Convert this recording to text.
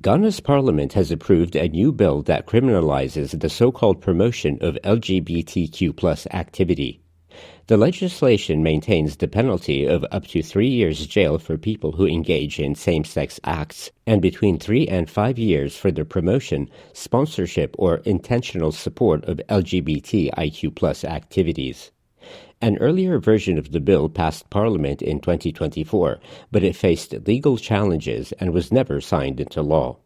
Ghana's parliament has approved a new bill that criminalizes the so-called promotion of LGBTQ+ activity. The legislation maintains the penalty of up to 3 years jail for people who engage in same-sex acts and between 3 and 5 years for the promotion, sponsorship, or intentional support of LGBTIQ+ activities. An earlier version of the bill passed Parliament in 2024, but it faced legal challenges and was never signed into law.